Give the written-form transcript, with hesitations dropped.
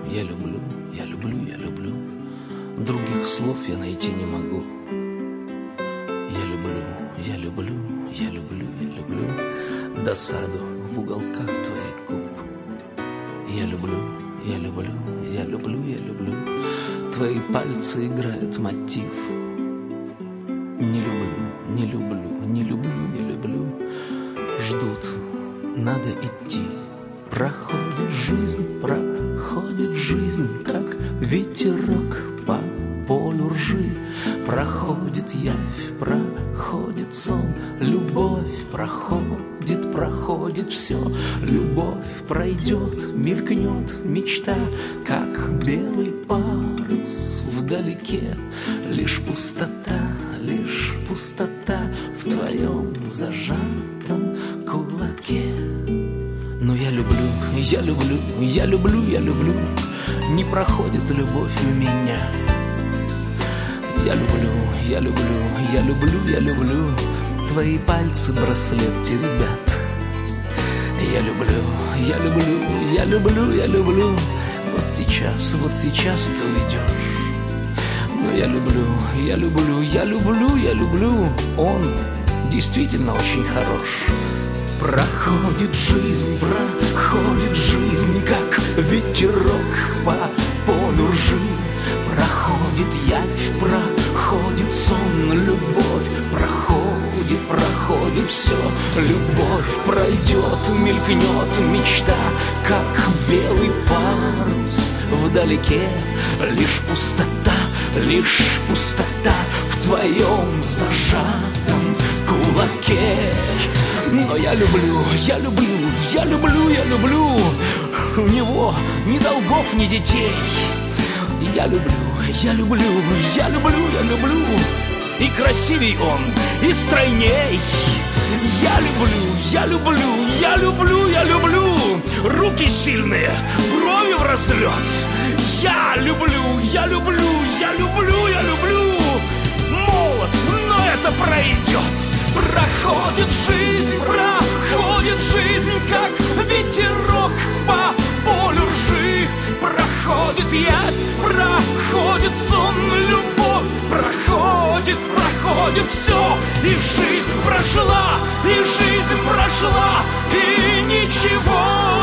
я люблю, я люблю, я люблю. Других слов я найти не могу. Я люблю, я люблю, я люблю, я люблю досаду в уголках твоих губ. Я люблю, я люблю, я люблю, я люблю. Твои пальцы играют мотив. Не люблю, не люблю, не люблю, не люблю. Ждут, надо идти. Проходит жизнь, как ветерок по полю ржи. Проходит явь, проходит сон, любовь проходит, проходит все. Любовь пройдет, мелькнет мечта, как белый парус вдалеке. Лишь пустота в твоем зажатом кулаке. Но я люблю, я люблю, я люблю, я люблю. Не проходит любовь у меня. Я люблю, я люблю, я люблю, я люблю. Твои пальцы браслет теребят. Я люблю, я люблю, я люблю, я люблю. Вот сейчас ты уйдешь. Но я люблю, я люблю, я люблю, я люблю. Он действительно очень хорош. Проходит жизнь, как ветерок по полю ржи. Проходит явь, проходит сон, любовь проходит все. Любовь пройдет, мелькнет мечта, как белый парус вдалеке. Лишь пустота в твоем зажатом кулаке. Но я люблю, я люблю, я люблю, я люблю. У него ни долгов, ни детей. Я люблю, я люблю, я люблю, я люблю. И красивей он, и стройней. Я люблю, я люблю, я люблю, я люблю. Руки сильные, брови в разлет. Я люблю, я люблю, я люблю, я люблю. Молод, но это пройдет. Проходит жизнь, как ветерок по полю ржи. Проходит явь, проходит сон, любовь проходит все. И жизнь прошла, и ничего